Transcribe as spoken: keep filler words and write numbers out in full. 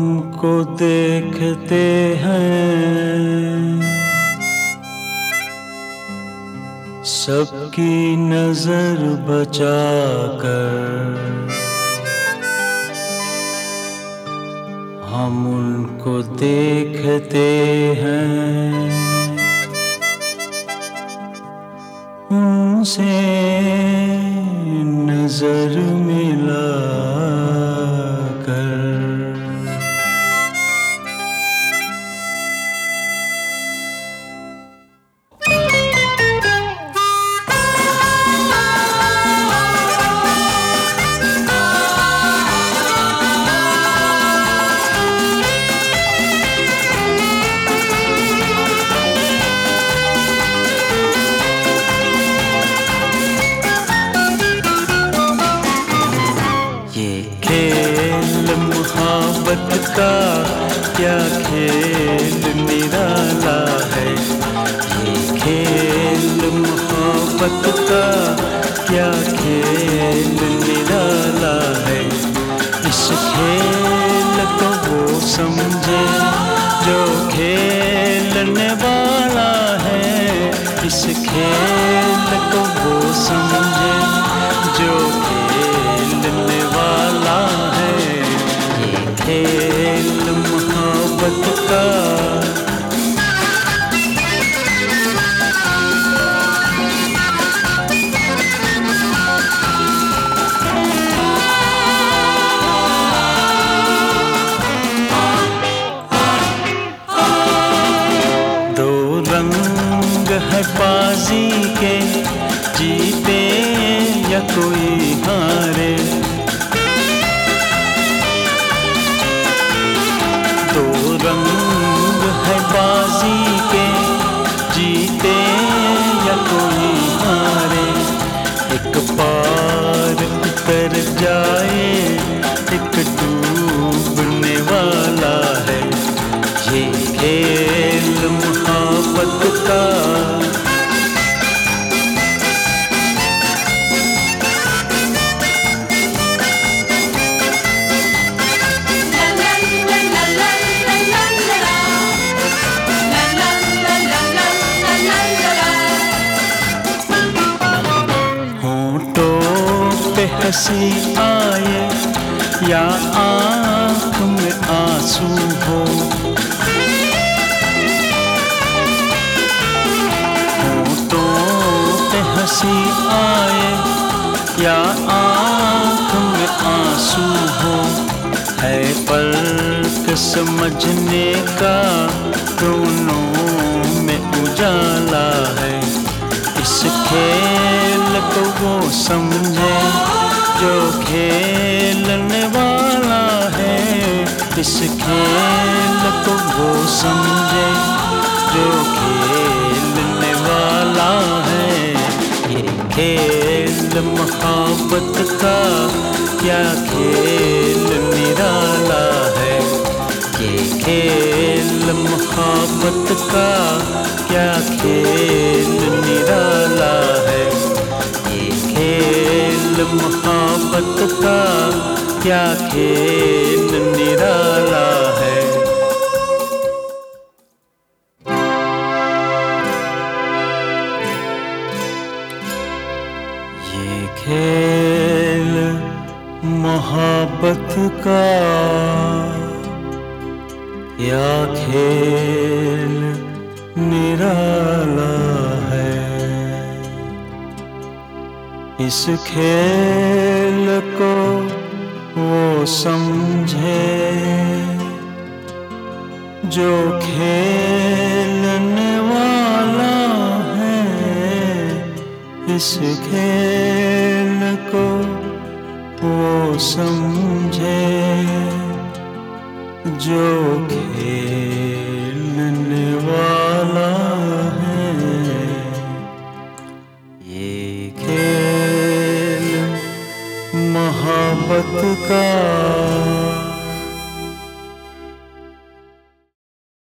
हमको देखते हैं, सबकी नजर बचाकर हम उनको देखते हैं, उनसे नजर मिला कर। मोहब्बत का क्या खेल निराला है, ये खेल मोहब्बत का क्या खेल निराला है। इस खेल को वो समझे जो खेलने वाला है, इस खेल को वो समझे जो खेलने वाला है। खेल मोहब्बत का दो रंग है बाजी के, जीते या कोई हारे। दो रंग है बाजी के, जीते या कोई हारे। एक पार उतर जाए, एक डूबने वाला है। ये खेल मोहब्बत का हंसी आए या आँख में आंसू हो, होठों पे हंसी आए या आँख में आंसू हो। है फर्क समझने का, दोनों में उजाला है। इस खेल को वो समझे जो खेलने वाला है, इस खेल को वो समझे जो खेलने वाला है। ये खेल मोहब्बत का क्या खेल निराला है, ये खेल मोहब्बत का क्या खेल निराला है। ये खेल मोहब्बत का क्या खेल निराला है। ये खेल मोहब्बत का क्या खेल निराला है। इस खेल को वो समझे जो खेलने वाला है, इस खेल को वो समझे जो खेल